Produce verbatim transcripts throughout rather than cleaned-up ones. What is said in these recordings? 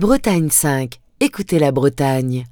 Bretagne cinq. Écoutez la Bretagne.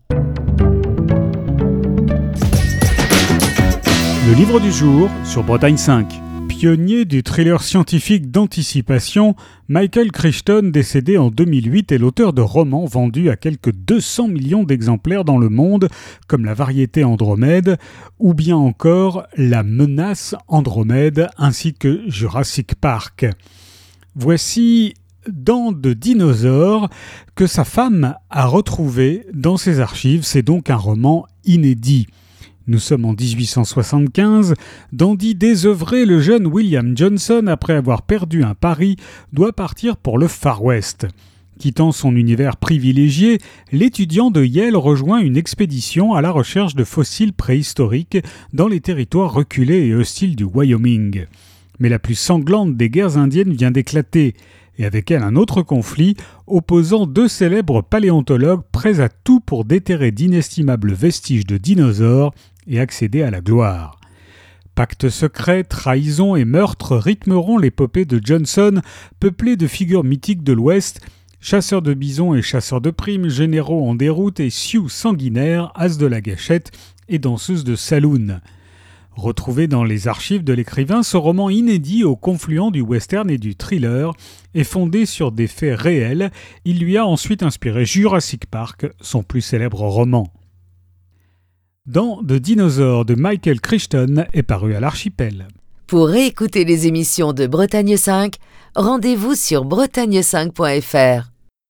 Le livre du jour sur Bretagne cinq. Pionnier du thriller scientifique d'anticipation, Michael Crichton, décédé en deux mille huit, est l'auteur de romans vendus à quelques deux cents millions d'exemplaires dans le monde, comme La variété Andromède, ou bien encore La menace Andromède, ainsi que Jurassic Park. Voici Dents de dinosaures que sa femme a retrouvé dans ses archives. C'est donc un roman inédit. Nous sommes en dix-huit cent soixante-quinze. Dandy désœuvré, le jeune William Johnson, après avoir perdu un pari, doit partir pour le Far West. Quittant son univers privilégié, l'étudiant de Yale rejoint une expédition à la recherche de fossiles préhistoriques dans les territoires reculés et hostiles du Wyoming. Mais la plus sanglante des guerres indiennes vient d'éclater, et avec elle un autre conflit opposant deux célèbres paléontologues prêts à tout pour déterrer d'inestimables vestiges de dinosaures et accéder à la gloire. Pactes secrets, trahisons et meurtres rythmeront l'épopée de Johnson, peuplée de figures mythiques de l'Ouest, chasseurs de bisons et chasseurs de primes, généraux en déroute et sioux sanguinaires, as de la gâchette et danseuses de saloon. Retrouvé dans les archives de l'écrivain, ce roman inédit au confluent du western et du thriller est fondé sur des faits réels. Il lui a ensuite inspiré Jurassic Park, son plus célèbre roman. Dents de dinosaures de Michael Crichton est paru à l'Archipel. Pour réécouter les émissions de Bretagne cinq, rendez-vous sur bretagne cinq point f r.